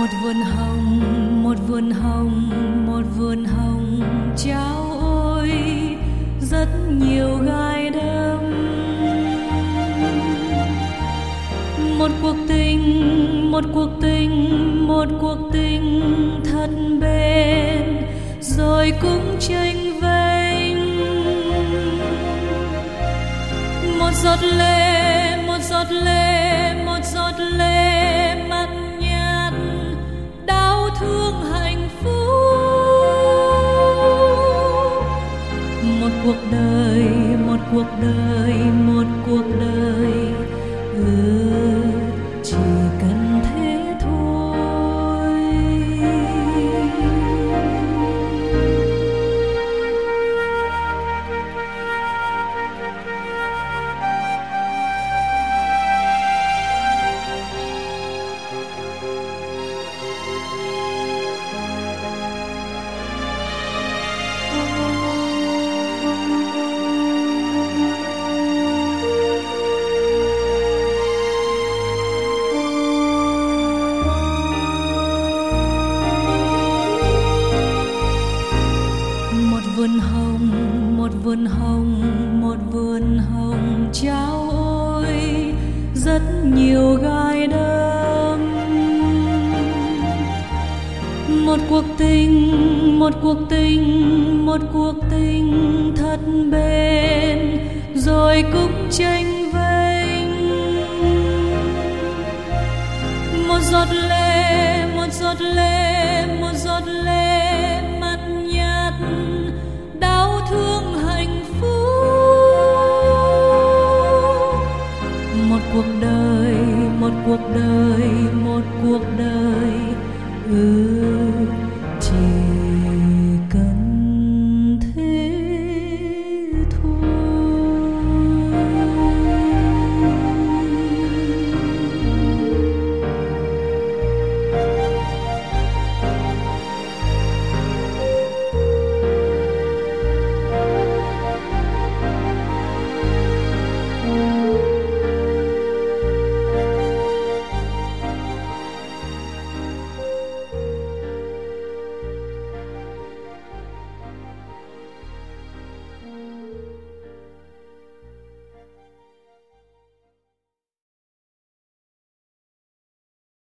một vườn hồng, một vườn hồng trao ôi rất nhiều gai đâm. Một cuộc tình, một cuộc tình, một cuộc tình thật bền rồi cũng chênh vênh. Một giọt lệ, một giọt lệ, một giọt lệ mắt nhạt đau thương hạnh phúc. Một cuộc đời, một cuộc đời, một cuộc đời chỉ cần thế thôi. Vườn hồng, một vườn hồng, một vườn hồng trao ôi rất nhiều gai đâm. Một cuộc tình, một cuộc tình, một cuộc tình thật bền rồi cũng chênh vênh. Một giọt lệ, một giọt lệ, một giọt lệ mắt nhạt đau thương hạnh phúc. Một cuộc đời, một cuộc đời, một cuộc đời